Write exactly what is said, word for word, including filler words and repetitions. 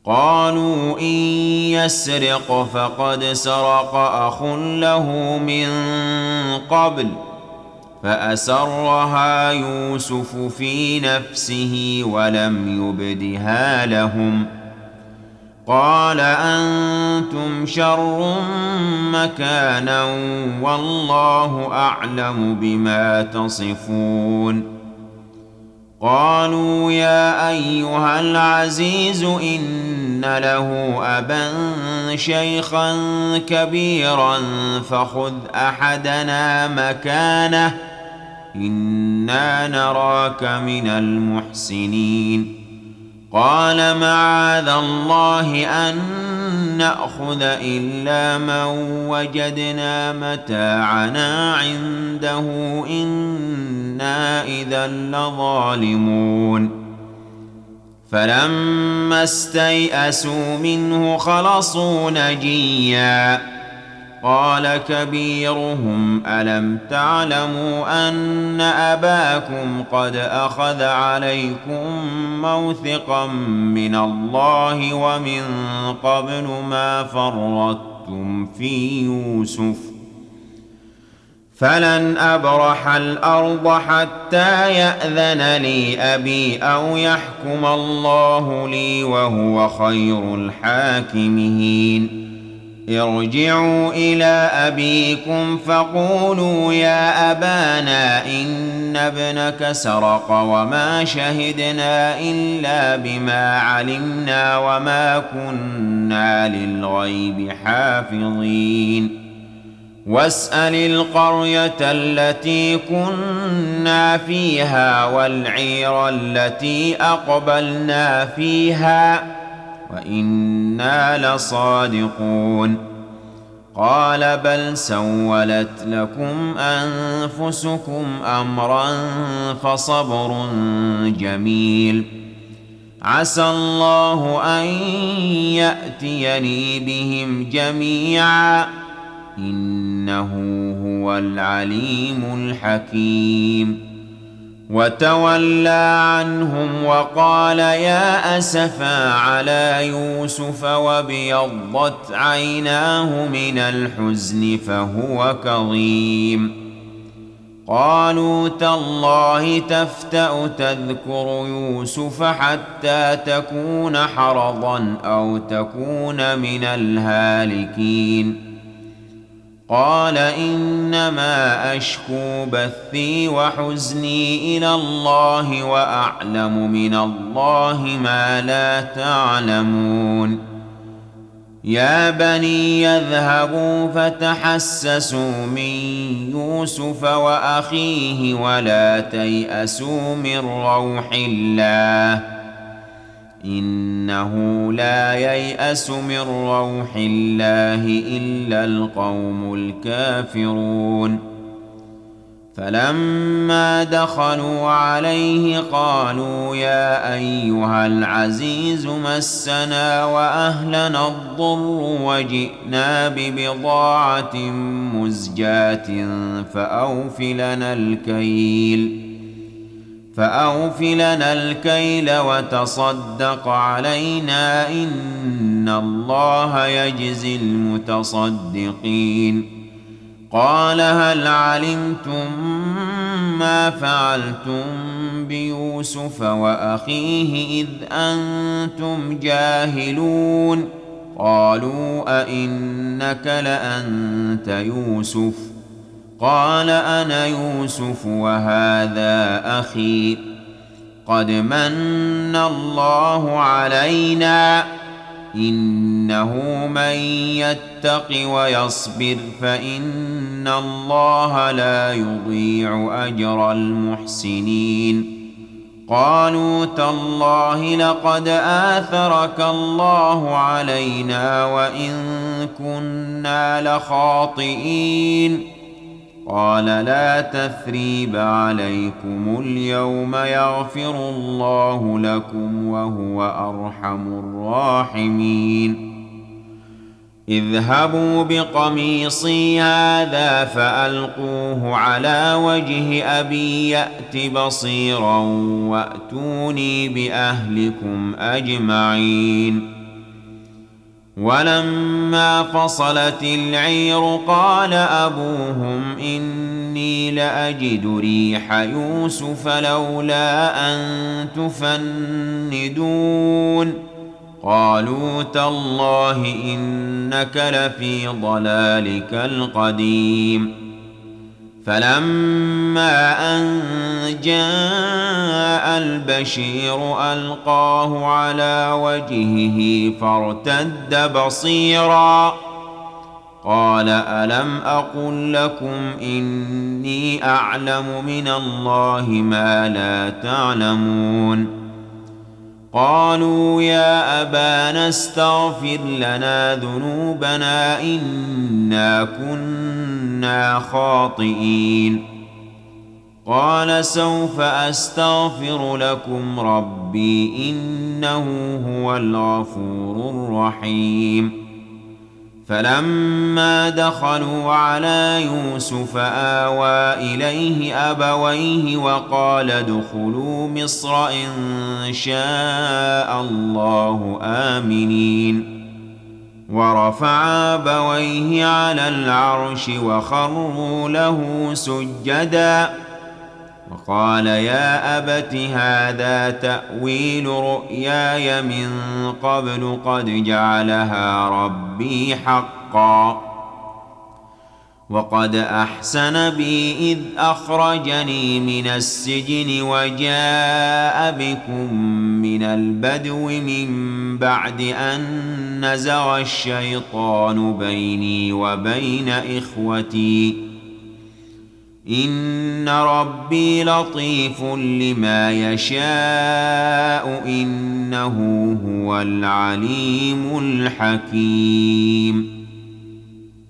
قالوا إن يسرق فقد سرق أخ له من قبل فأسرها يوسف في نفسه ولم يبدها لهم قال أنتم شر مكانا والله أعلم بما تصفون قالوا يا أيها العزيز إن له أبا شيخا كبيرا فخذ أحدنا مكانه إنا نراك من المحسنين قال معاذ الله أن نأخذ إلا من وجدنا متاعنا عنده إنا إذا لظالمون فلما استيئسوا منه خلصوا نجيا قال كبيرهم ألم تعلموا أن أباكم قد أخذ عليكم موثقا من الله ومن قبل ما فرطتم في يوسف فلن أبرح الأرض حتى يأذن لي أبي أو يحكم الله لي وهو خير الحاكمين ارجعوا إلى أبيكم فقولوا يا أبانا إن ابنك سرق وما شهدنا إلا بما علمنا وما كنا للغيب حافظين واسأل القرية التي كنا فيها والعير التي أقبلنا فيها وإنا لصادقون قال بل سولت لكم أنفسكم أمرا فصبر جميل عسى الله أن يأتيني بهم جميعا إنه هو العليم الحكيم وتولى عنهم وقال يا أسفا على يوسف وابيضت عيناه من الحزن فهو كظيم قالوا تالله تفتأ تذكر يوسف حتى تكون حرضا أو تكون من الهالكين قال إنما أشكو بثي وحزني إلى الله وأعلم من الله ما لا تعلمون يا بني يذهبوا فتحسسوا من يوسف وأخيه ولا تيأسوا من روح الله إنه لا ييأس من روح الله إلا القوم الكافرون فلما دخلوا عليه قالوا يا أيها العزيز مسنا وأهلنا الضر وجئنا ببضاعة مزجاة فأوف لنا الكيل فأوف لنا الكيل وتصدق علينا إن الله يجزي المتصدقين قال هل علمتم ما فعلتم بيوسف وأخيه إذ أنتم جاهلون قالوا أئنك لأنت يوسف قال أنا يوسف وهذا أخي قد من الله علينا إنه من يتق ويصبر فإن الله لا يضيع أجر المحسنين قالوا تالله لقد آثرك الله علينا وإن كنا لخاطئين قال لا تثريب عليكم اليوم يغفر الله لكم وهو أرحم الراحمين اذهبوا بقميصي هذا فألقوه على وجه أبي يأت بصيرا وأتوني بأهلكم أجمعين ولما فصلت العير قال أبوهم إني لأجد ريح يوسف لولا أن تفندون قالوا تالله إنك لفي ضلالك القديم فلما أن جاء البشير ألقاه على وجهه فارتد بصيرا قال ألم أقل لكم إني أعلم من الله ما لا تعلمون قالوا يا أبانا استغفر لنا ذنوبنا إنا كنا خاطئين قال سوف أستغفر لكم ربي إنه هو الغفور الرحيم فلما دخلوا على يوسف آوى إليه أبويه وقال ادخلوا مصر إن شاء الله آمنين ورفع أبويه على العرش وخروا له سجدا وقال يا أبت هذا تأويل رؤياي من قبل قد جعلها ربي حقا وقد أحسن بي إذ أخرجني من السجن وجاء بكم من البدو من بعد أن نزغ الشيطان بيني وبين إخوتي إن ربي لطيف لما يشاء إنه هو العليم الحكيم